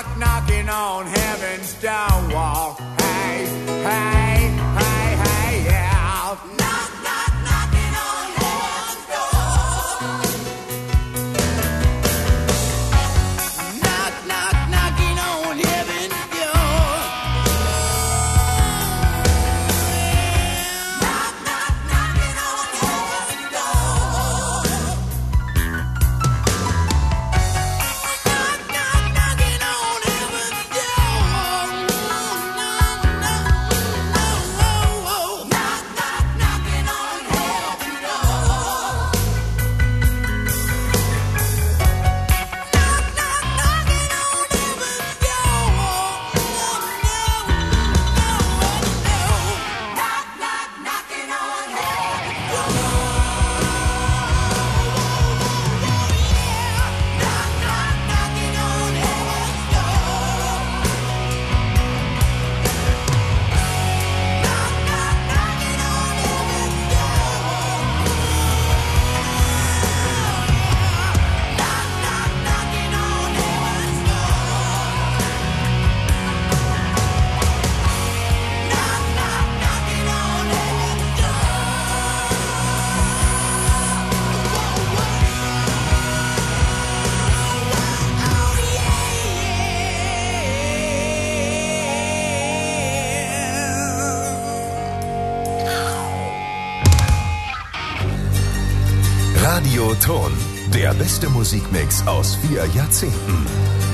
knock, knocking on heaven's stone wall. Hey, hey, hey, hey, yeah. Knock, knock, knocking on heaven's door. Knock, knock, knocking on heaven's door. Knock, knock, knocking on heaven's door. Knock, knock, knocking on heaven's door. Knock, knock, knocking on heaven's door. Knock, knock, knocking on heaven's door. Knock, knock, knocking on heaven's door. Knock, knock, knocking on heaven's door. Knock, knock, knocking on heaven's door. Knock, knock, knocking on heaven's door. Knock, knock, knocking on heaven's Radioton, der beste Musikmix aus 4 Jahrzehnten.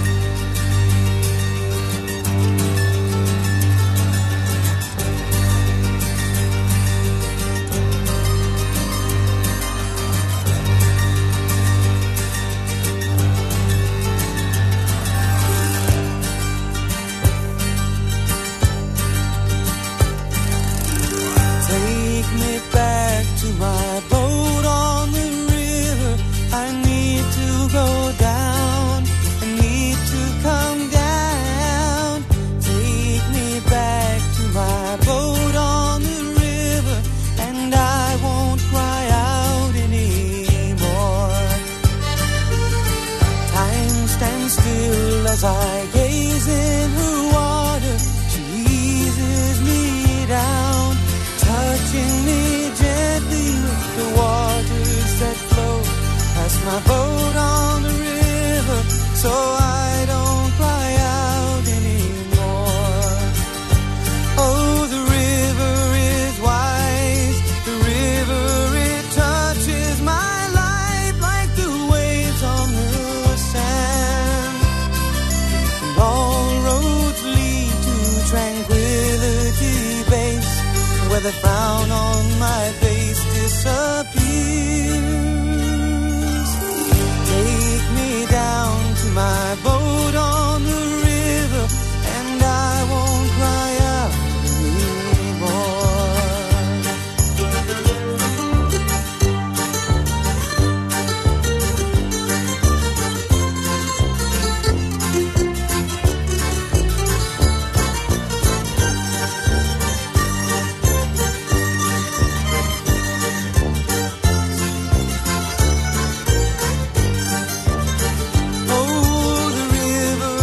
Take me back to my boat on the river. I need to go down. I need to come down. Take me back to my boat on the river, and I won't cry out anymore. Time stands still as I gaze in her water. She eases me down, touching me gently with the waters that flow past my boat on the river, so I don't cry out anymore. Oh, the river is wise, the river, it touches my life like the waves on the sand. And all roads lead to Tranquility Base, where the frown on my face disappears. Take me down to my boat on the river, and I won't cry out anymore. Oh, the river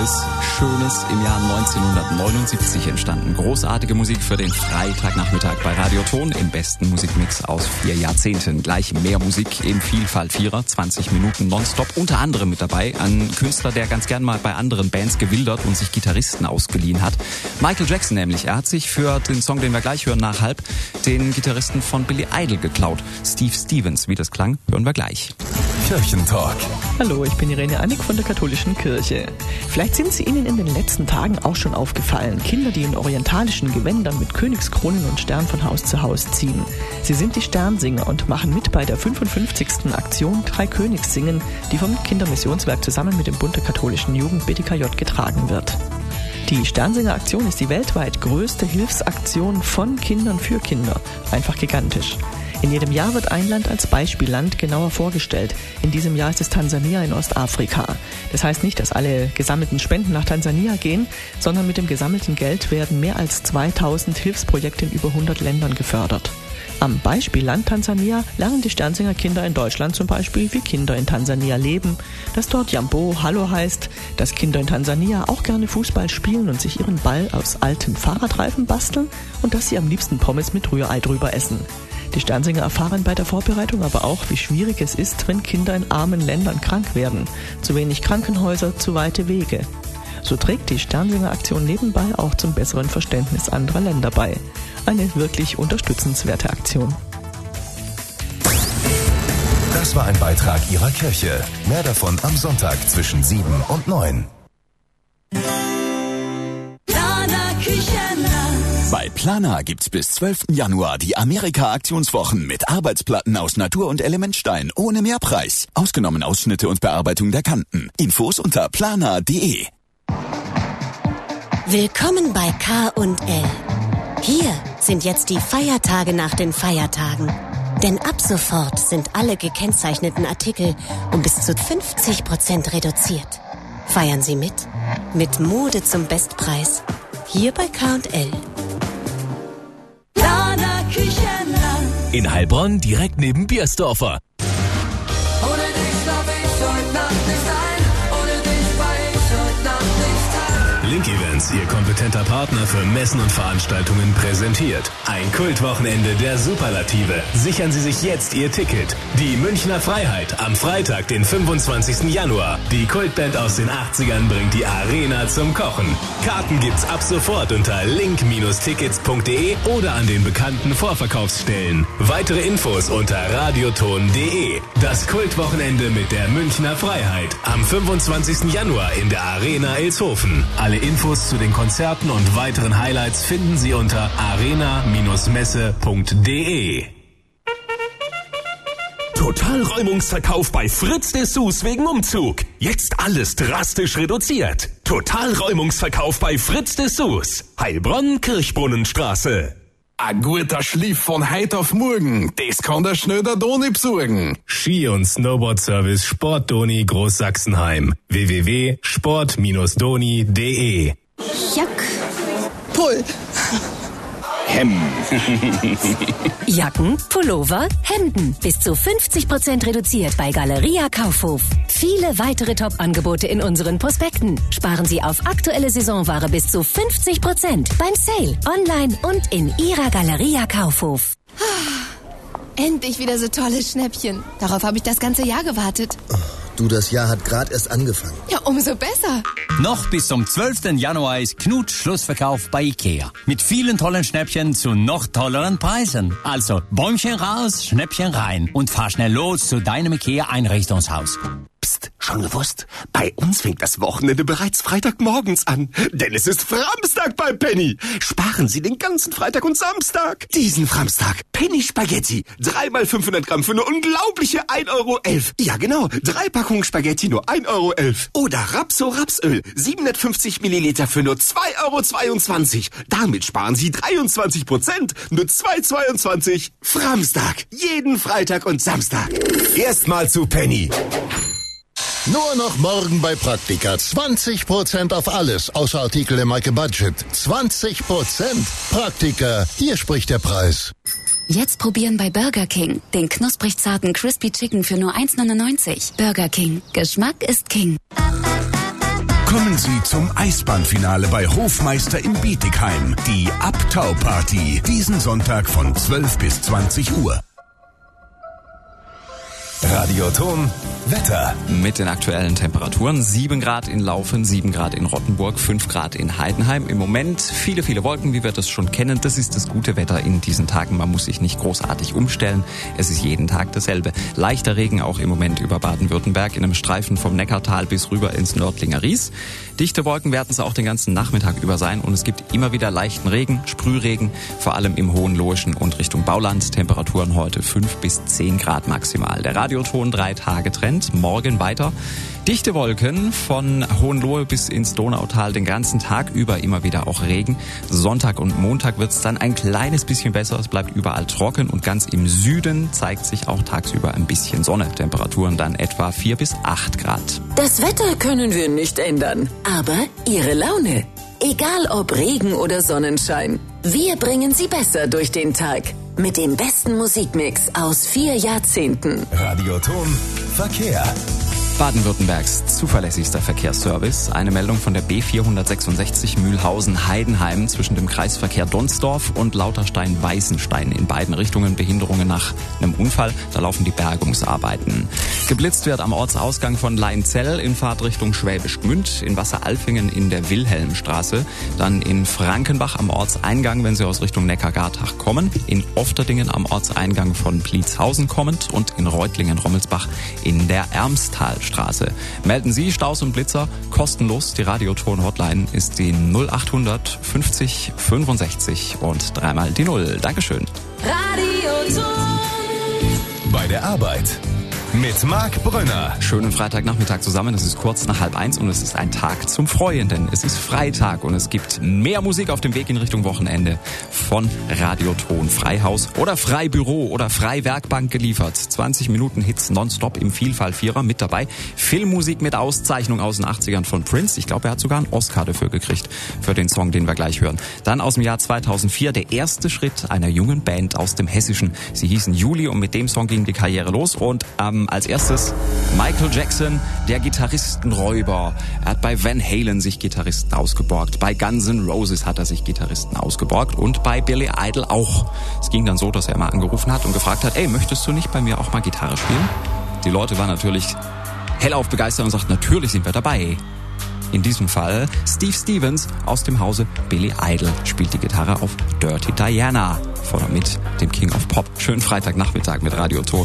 Vieles Schönes im Jahr 1979 entstanden. Großartige Musik für den Freitagnachmittag bei Radioton im besten Musikmix aus 4 Jahrzehnten. Gleich mehr Musik im Vielfalt Vierer, 20 Minuten nonstop. Unter anderem mit dabei ein Künstler, der ganz gern mal bei anderen Bands gewildert und sich Gitarristen ausgeliehen hat. Michael Jackson nämlich. Er hat sich für den Song, den wir gleich hören, nach halb, den Gitarristen von Billy Idol geklaut. Steve Stevens. Wie das klang, hören wir gleich. Kirchentalk. Hallo, ich bin Irene Annick von der Katholischen Kirche. Vielleicht sind sie Ihnen in den letzten Tagen auch schon aufgefallen. Kinder, die in orientalischen Gewändern mit Königskronen und Stern von Haus zu Haus ziehen. Sie sind die Sternsinger und machen mit bei der 55. Aktion Drei Königs singen, die vom Kindermissionswerk zusammen mit dem Bund der katholischen Jugend BDKJ getragen wird. Die Sternsinger-Aktion ist die weltweit größte Hilfsaktion von Kindern für Kinder. Einfach gigantisch. In jedem Jahr wird ein Land als Beispielland genauer vorgestellt. In diesem Jahr ist es Tansania in Ostafrika. Das heißt nicht, dass alle gesammelten Spenden nach Tansania gehen, sondern mit dem gesammelten Geld werden mehr als 2000 Hilfsprojekte in über 100 Ländern gefördert. Am Beispielland Tansania lernen die Sternsinger-Kinder in Deutschland zum Beispiel, wie Kinder in Tansania leben, dass dort Jambo Hallo heißt, dass Kinder in Tansania auch gerne Fußball spielen und sich ihren Ball aus alten Fahrradreifen basteln und dass sie am liebsten Pommes mit Rührei drüber essen. Die Sternsinger erfahren bei der Vorbereitung aber auch, wie schwierig es ist, wenn Kinder in armen Ländern krank werden. Zu wenig Krankenhäuser, zu weite Wege. So trägt die Sternsinger-Aktion nebenbei auch zum besseren Verständnis anderer Länder bei. Eine wirklich unterstützenswerte Aktion. Das war ein Beitrag Ihrer Kirche. Mehr davon am Sonntag zwischen 7 und 9. Bei Plana gibt's bis 12. Januar die Amerika-Aktionswochen mit Arbeitsplatten aus Natur- und Elementstein ohne Mehrpreis. Ausgenommen Ausschnitte und Bearbeitung der Kanten. Infos unter plana.de. Willkommen bei K&L. Hier sind jetzt die Feiertage nach den Feiertagen. Denn ab sofort sind alle gekennzeichneten Artikel um bis zu 50% reduziert. Feiern Sie mit? Mit Mode zum Bestpreis. Hier bei K&L. In Heilbronn direkt neben Biersdorfer. Ohne dich schlaf ich heute Nacht nicht ein. Ohne dich war ich heute Nacht nicht heim. Link Events, Ihr kompetenter Partner für Messen und Veranstaltungen, präsentiert ein Kultwochenende der Superlative. Sichern Sie sich jetzt Ihr Ticket. Die Münchner Freiheit am Freitag, den 25. Januar. Die Kultband aus den 80ern bringt die Arena zum Kochen. Karten gibt's ab sofort unter link-tickets.de oder an den bekannten Vorverkaufsstellen. Weitere Infos unter radioton.de. Das Kultwochenende mit der Münchner Freiheit am 25. Januar in der Arena Ilshofen. Alle Infos zu den Konzerten und weiteren Highlights finden Sie unter arena-messe.de. Totalräumungsverkauf bei Fritz Dessous wegen Umzug. Jetzt alles drastisch reduziert. Totalräumungsverkauf bei Fritz Dessous. Heilbronn, Kirchbrunnenstraße. Ein guter Schliff von heute auf morgen, das kann der schnell der Doni besorgen. Ski- und Snowboard-Service Sportdoni Großsachsenheim. www.sport-doni.de. Jack. Pull. Jacken, Pullover, Hemden. Bis zu 50% reduziert bei Galeria Kaufhof. Viele weitere Top-Angebote in unseren Prospekten. Sparen Sie auf aktuelle Saisonware bis zu 50% beim Sale, online und in Ihrer Galeria Kaufhof. Endlich wieder so tolle Schnäppchen. Darauf habe ich das ganze Jahr gewartet. Du, das Jahr hat gerade erst angefangen. Ja, umso besser. Noch bis zum 12. Januar ist Knut Schlussverkauf bei Ikea. Mit vielen tollen Schnäppchen zu noch tolleren Preisen. Also Bäumchen raus, Schnäppchen rein und fahr schnell los zu deinem Ikea-Einrichtungshaus. Psst, schon gewusst? Bei uns fängt das Wochenende bereits Freitagmorgens an. Denn es ist Framstag bei Penny. Sparen Sie den ganzen Freitag und Samstag. Diesen Framstag. Penny Spaghetti. 3 mal 500 Gramm für eine unglaubliche 1,11 Euro. Ja genau, 3 Packungen Spaghetti nur 1,11 Euro. Oder Rapso Rapsöl. 750 Milliliter für nur 2,22 Euro. Damit sparen Sie 23%. Nur 2,22 €. Framstag. Jeden Freitag und Samstag. Erstmal zu Penny. Nur noch morgen bei Praktika. 20% auf alles, außer Artikel im Maike Budget. 20%. Praktika. Hier spricht der Preis. Jetzt probieren bei Burger King. Den knusprig zarten Crispy Chicken für nur 1,99. Burger King. Geschmack ist King. Kommen Sie zum Eisbahnfinale bei Hofmeister in Bietigheim. Die Abtauparty. Diesen Sonntag von 12 bis 20 Uhr. Radioton Wetter. Mit den aktuellen Temperaturen 7 Grad in Laufen, 7 Grad in Rottenburg, 5 Grad in Heidenheim. Im Moment viele, viele Wolken, wie wir das schon kennen. Das ist das gute Wetter in diesen Tagen. Man muss sich nicht großartig umstellen. Es ist jeden Tag dasselbe. Leichter Regen auch im Moment über Baden-Württemberg in einem Streifen vom Neckartal bis rüber ins Nördlinger Ries. Dichte Wolken werden es auch den ganzen Nachmittag über sein und es gibt immer wieder leichten Regen, Sprühregen, vor allem im Hohenlohischen und Richtung Bauland. Temperaturen heute 5 bis 10 Grad maximal. Der Radioton 3 Tage Trend. Morgen weiter. Dichte Wolken von Hohenlohe bis ins Donautal den ganzen Tag über immer wieder auch Regen. Sonntag und Montag wird es dann ein kleines bisschen besser. Es bleibt überall trocken und ganz im Süden zeigt sich auch tagsüber ein bisschen Sonne. Temperaturen dann etwa 4 bis 8 Grad. Das Wetter können wir nicht ändern, aber Ihre Laune. Egal ob Regen oder Sonnenschein, wir bringen Sie besser durch den Tag. Mit dem besten Musikmix aus 4 Jahrzehnten. Radioton Verkehr. Baden-Württembergs zuverlässigster Verkehrsservice. Eine Meldung von der B466 Mühlhausen-Heidenheim zwischen dem Kreisverkehr Donsdorf und Lauterstein-Weißenstein. In beiden Richtungen Behinderungen nach einem Unfall. Da laufen die Bergungsarbeiten. Geblitzt wird am Ortsausgang von Leinzell in Fahrtrichtung Schwäbisch Gmünd, in Wasseralfingen in der Wilhelmstraße, dann in Frankenbach am Ortseingang, wenn Sie aus Richtung Neckargartach kommen, in Ofterdingen am Ortseingang von Pliezhausen kommend und in Reutlingen-Rommelsbach in der Ermstalstraße. Melden Sie Staus und Blitzer kostenlos. Die Radioton-Hotline ist die 0800 50 65 und dreimal die 0. Dankeschön. Radioton. Bei der Arbeit. Mit Marc Brönner. Schönen Freitagnachmittag zusammen. Es ist kurz nach 12:30 und es ist ein Tag zum Freuen, denn es ist Freitag und es gibt mehr Musik auf dem Weg in Richtung Wochenende von Radioton Freihaus oder Freibüro oder Freiwerkbank geliefert. 20 Minuten Hits nonstop im Vielfalt-Vierer mit dabei. Filmmusik mit Auszeichnung aus den 80ern von Prince. Ich glaube, er hat sogar einen Oscar dafür gekriegt, für den Song, den wir gleich hören. Dann aus dem Jahr 2004 der erste Schritt einer jungen Band aus dem Hessischen. Sie hießen Juli und mit dem Song ging die Karriere los und als erstes Michael Jackson, der Gitarristenräuber. Er hat bei Van Halen sich Gitarristen ausgeborgt. Bei Guns N' Roses hat er sich Gitarristen ausgeborgt und bei Billy Idol auch. Es ging dann so, dass er mal angerufen hat und gefragt hat, ey, möchtest du nicht bei mir auch mal Gitarre spielen? Die Leute waren natürlich hellauf begeistert und sagten, natürlich sind wir dabei. In diesem Fall Steve Stevens aus dem Hause Billy Idol spielt die Gitarre auf Dirty Diana. Vorne mit dem King of Pop. Schönen Freitagnachmittag mit Radioton.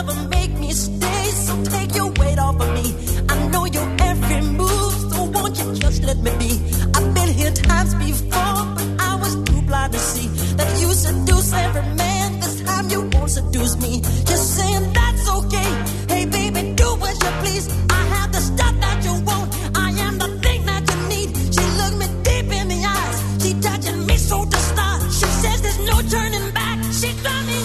Turning back, she got me.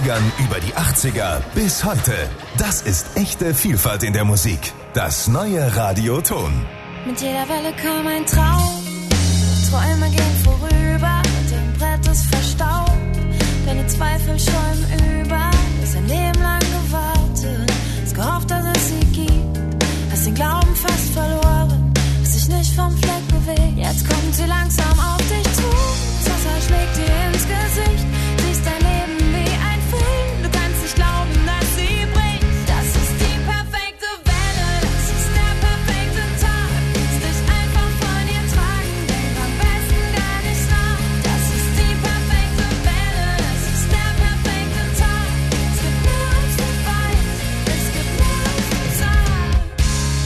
70ern über die 80er bis heute. Das ist echte Vielfalt in der Musik. Das neue Radio Ton. Mit jeder Welle kam ein Traum. Träume gehen vorüber, dein Brett ist verstaubt. Deine Zweifel schäumen über, hast ein Leben lang gewartet. Hast gehofft, dass es sie gibt, hast den Glauben fast verloren. Hast dich nicht vom Fleck bewegt, jetzt kommt sie langsam auf dich zu. Das Wasser schlägt dir ins Gesicht, siehst dein Leben wie ein Film. Du kannst nicht glauben, dass sie bricht. Das ist die perfekte Welle, das ist der perfekte Tag. Lass dich einfach von ihr tragen, denk am besten gar nicht nach. Das ist die perfekte Welle, das ist der perfekte Tag. Es gibt mehr als du weißt, es gibt mehr als du sagst.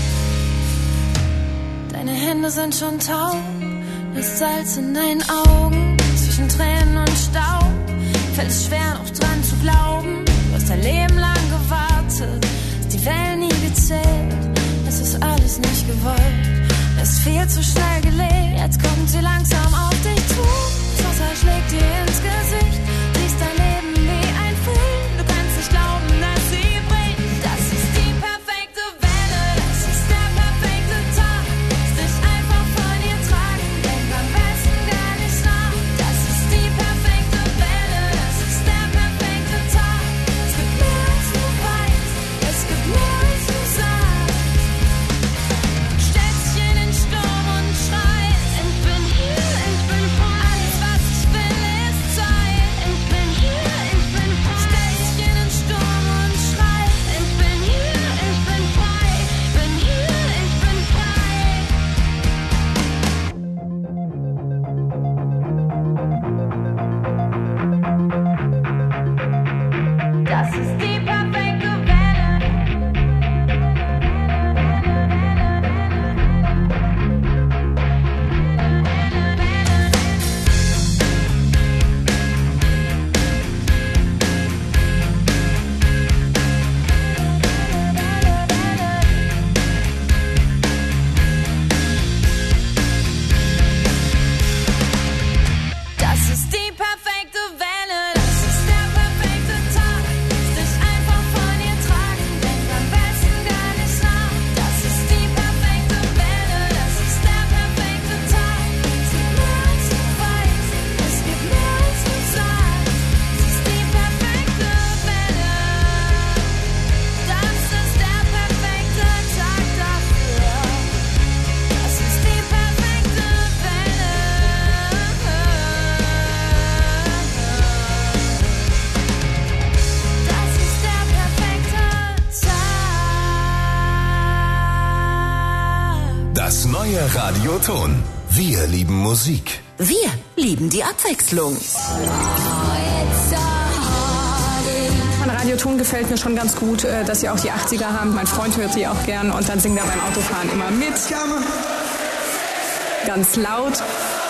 Deine Hände sind schon taub, das Salz in deinen Augen, zwischen Tränen und Staub. Fällt es schwer noch dran zu glauben, du hast dein Leben lang gewartet, hast die Wellen nie gezählt, es ist alles nicht gewollt, es ist viel zu schnell gelegt, jetzt kommt sie langsam auf dich zu. Das Wasser schlägt dir ins Gesicht, siehst dein Leben wie ein Film, du kannst nicht glauben, dass sie bricht. Das ist die perfekte Welle, das ist der perfekte Tag. Lass dich einfach von ihr tragen, denk am besten gar nicht nach. Das ist die perfekte Welle, das ist der perfekte Tag. Es gibt mehr als du weißt, es gibt mehr als du sagst. Stellst dich in den Sturm und schreist, ich bin hier, ich bin frei. Alles was ich will ist Zeit, ich bin hier, ich bin frei. Stellst dich in den Sturm und schreist, ich bin hier, ich bin frei. Bin hier, ich bin frei. Das ist die perfekte Welle. Das ist die perfekte Welle, das ist der perfekte Tag. Lass dich einfach von ihr tragen, denk am besten gar nicht nach. Das ist die perfekte Welle, das ist der perfekte Tag. Es gibt mehr als du weißt, es gibt mehr als du sagst. Es ist die perfekte Welle, das ist der perfekte Tag dafür. Das ist die perfekte Welle. Das ist der perfekte Tag. Das neue Radio Ton. Wir lieben Musik. Wir lieben die Abwechslung. An Radio Ton gefällt mir schon ganz gut, dass sie auch die 80er haben. Mein Freund hört sie auch gern und dann singt er beim Autofahren immer mit. Ganz laut.